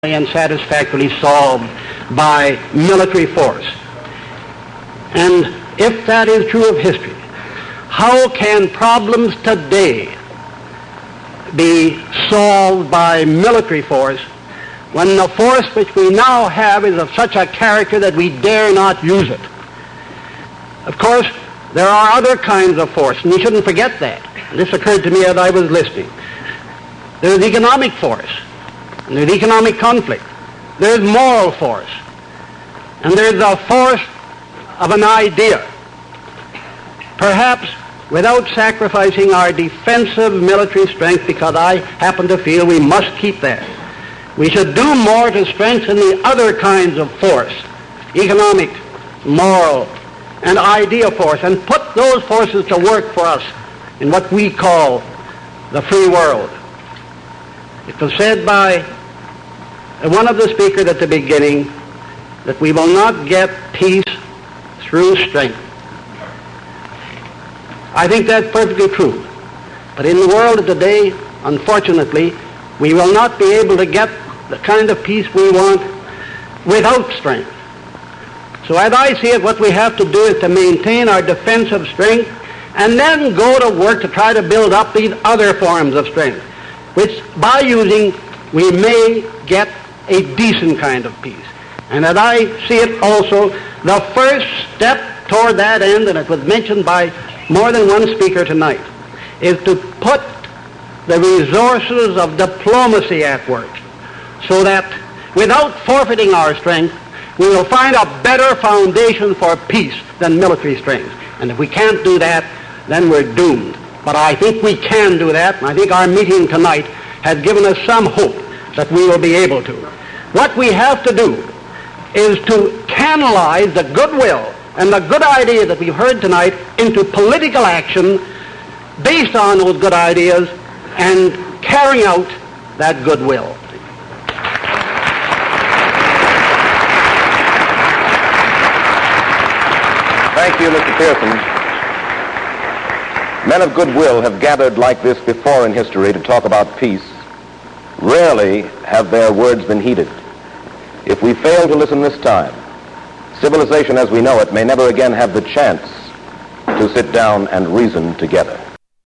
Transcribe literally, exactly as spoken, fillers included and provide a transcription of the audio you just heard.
and satisfactorily solved by military force. And if that is true of history, how can problems today be solved by military force when the force which we now have is of such a character that we dare not use it? Of course, there are other kinds of force, and we shouldn't forget that. This occurred to me as I was listening. There is economic force, and there's economic conflict. There's moral force, and there's the force of an idea. Perhaps without sacrificing our defensive military strength, because I happen to feel we must keep that. We should do more to strengthen the other kinds of force, economic, moral, and idea force, and put those forces to work for us in what we call the free world. It was said by one of the speakers at the beginning that we will not get peace through strength. I think that's perfectly true. But in the world of today, unfortunately, we will not be able to get the kind of peace we want without strength. So as I see it, what we have to do is to maintain our defensive strength and then go to work to try to build up these other forms of strength, which by using we may get a decent kind of peace. And as I see it also, the first step toward that end, and it was mentioned by more than one speaker tonight, is to put the resources of diplomacy at work so that without forfeiting our strength, we will find a better foundation for peace than military strength. And if we can't do that, then we're doomed. But I think we can do that, and I think our meeting tonight has given us some hope that we will be able to. What we have to do is to canalize the goodwill and the good idea that we've heard tonight into political action based on those good ideas and carrying out that goodwill. Thank you, Mister Pearson. Men of goodwill have gathered like this before in history to talk about peace. Rarely have their words been heeded. If we fail to listen this time, civilization as we know it may never again have the chance to sit down and reason together.